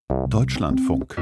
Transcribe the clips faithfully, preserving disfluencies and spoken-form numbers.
Deutschlandfunk.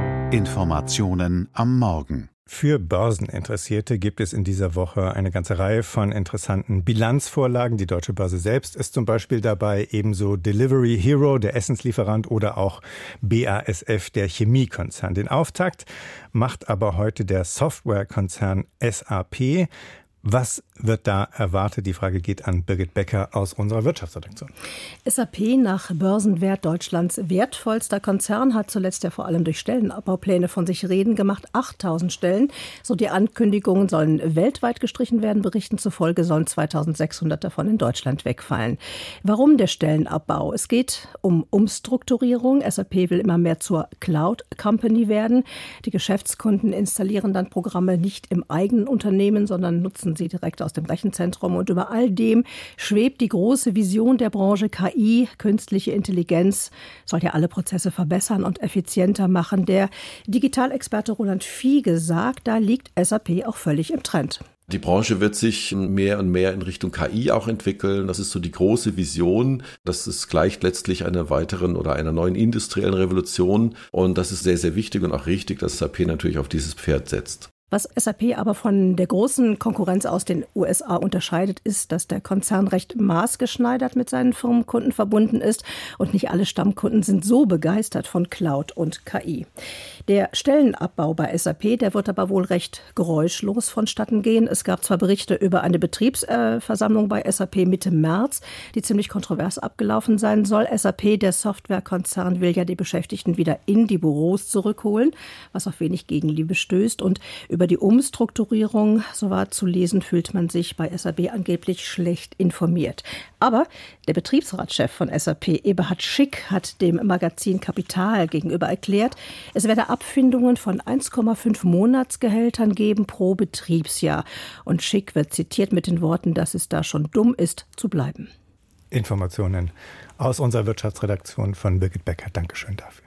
Informationen am Morgen. Für Börseninteressierte gibt es in dieser Woche eine ganze Reihe von interessanten Bilanzvorlagen. Die Deutsche Börse selbst ist zum Beispiel dabei, ebenso Delivery Hero, der Essenslieferant, oder auch B A S F, der Chemiekonzern. Den Auftakt macht aber heute der Softwarekonzern S A P. Was wird da erwartet? Die Frage geht an Birgit Becker aus unserer Wirtschaftsredaktion. S A P, nach Börsenwert Deutschlands wertvollster Konzern, hat zuletzt ja vor allem durch Stellenabbaupläne von sich reden gemacht. achttausend Stellen. So die Ankündigungen sollen weltweit gestrichen werden. Berichten zufolge sollen zweitausendsechshundert davon in Deutschland wegfallen. Warum der Stellenabbau? Es geht um Umstrukturierung. S A P will immer mehr zur Cloud Company werden. Die Geschäftskunden installieren dann Programme nicht im eigenen Unternehmen, sondern nutzen sie direkt aus dem Rechenzentrum. Und über all dem schwebt die große Vision der Branche K I, künstliche Intelligenz, soll ja alle Prozesse verbessern und effizienter machen. Der Digitalexperte Roland Fiege sagt, da liegt S A P auch völlig im Trend. Die Branche wird sich mehr und mehr in Richtung K I auch entwickeln. Das ist so die große Vision. Das ist gleich letztlich einer weiteren oder einer neuen industriellen Revolution. Und das ist sehr, sehr wichtig und auch richtig, dass S A P natürlich auf dieses Pferd setzt. Was S A P aber von der großen Konkurrenz aus den U S A unterscheidet, ist, dass der Konzern recht maßgeschneidert mit seinen Firmenkunden verbunden ist und nicht alle Stammkunden sind so begeistert von Cloud und K I. Der Stellenabbau bei S A P, der wird aber wohl recht geräuschlos vonstatten gehen. Es gab zwar Berichte über eine Betriebsversammlung bei S A P Mitte März, die ziemlich kontrovers abgelaufen sein soll. S A P, der Softwarekonzern, will ja die Beschäftigten wieder in die Büros zurückholen, was auf wenig Gegenliebe stößt. Und über die Umstrukturierung, so war zu lesen, fühlt man sich bei S A P angeblich schlecht informiert. Aber der Betriebsratschef von S A P, Eberhard Schick, hat dem Magazin Kapital gegenüber erklärt, es werde Abfindungen von eins Komma fünf Monatsgehältern geben pro Betriebsjahr. Und Schick wird zitiert mit den Worten, dass es da schon dumm ist, zu bleiben. Informationen aus unserer Wirtschaftsredaktion von Birgit Becker. Dankeschön dafür.